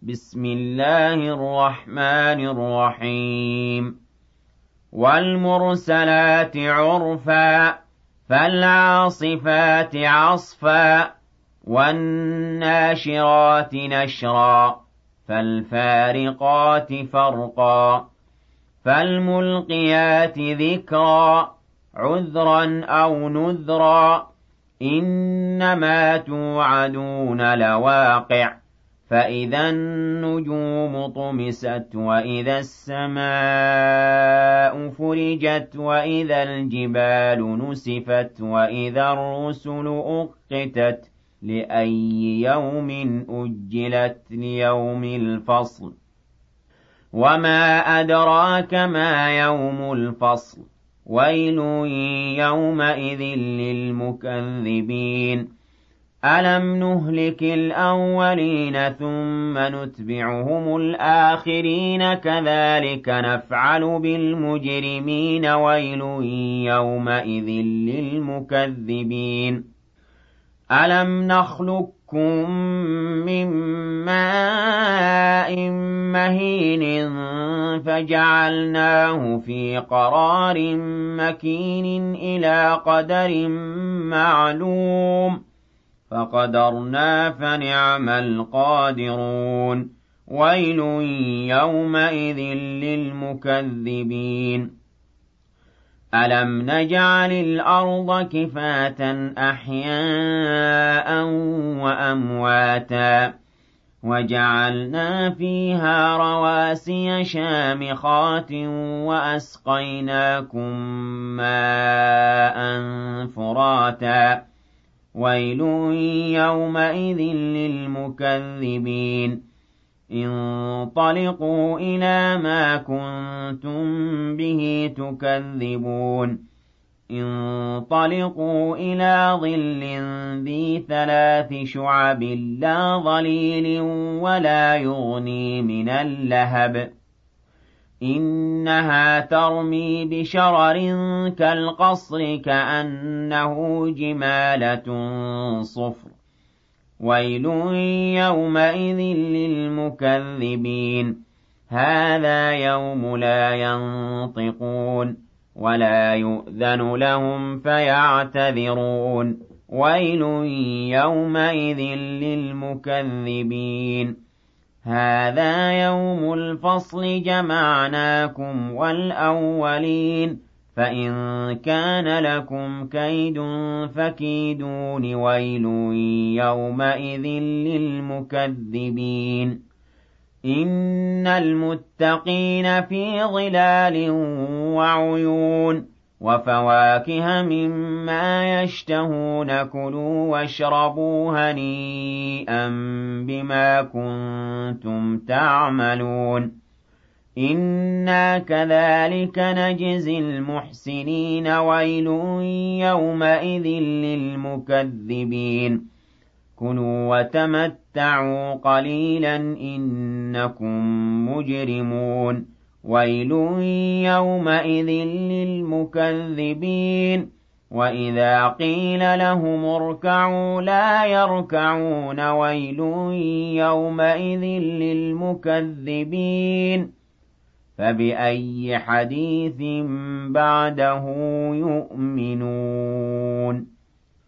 بسم الله الرحمن الرحيم والمرسلات عرفا فالعاصفات عصفا والناشرات نشرا فالفارقات فرقا فالملقيات ذكرا عذرا أو نذرا إنما توعدون لواقع فإذا النجوم طمست وإذا السماء فرجت وإذا الجبال نسفت وإذا الرسل أقتت لأي يوم أجلت ليوم الفصل وما أدراك ما يوم الفصل ويل يومئذ للمكذبين ألم نهلك الأولين ثم نتبعهم الآخرين كذلك نفعل بالمجرمين ويل يومئذ للمكذبين ألم نخلقكم من ماء مهين فجعلناه في قرار مكين إلى قدر معلوم فقدرنا فنعم القادرون ويل يومئذ للمكذبين ألم نجعل الأرض كفاة أحياء وأمواتا وجعلنا فيها رواسي شامخات وأسقيناكم ماء فراتا ويل يومئذ للمكذبين انطلقوا إلى ما كنتم به تكذبون انطلقوا إلى ظل ذي 3 شعب لا ظليل ولا يغني من اللهب إنها ترمي بشرر كالقصر كأنه جمالة صفر ويل يومئذ للمكذبين هذا يوم لا ينطقون ولا يؤذن لهم فيعتذرون ويل يومئذ للمكذبين هذا يوم الفصل جمعناكم والأولين فإن كان لكم كيد فكيدون ويل يومئذ للمكذبين إن المتقين في ظلال وعيون وفواكه مما يشتهون كلوا واشربوا هنيئا بما كنتم تعملون إنا كذلك نجزي المحسنين ويل يومئذ للمكذبين كلوا وتمتعوا قليلا إنكم مجرمون ويل يومئذ للمكذبين وإذا قيل لهم اركعوا لا يركعون ويل يومئذ للمكذبين فبأي حديث بعده يؤمنون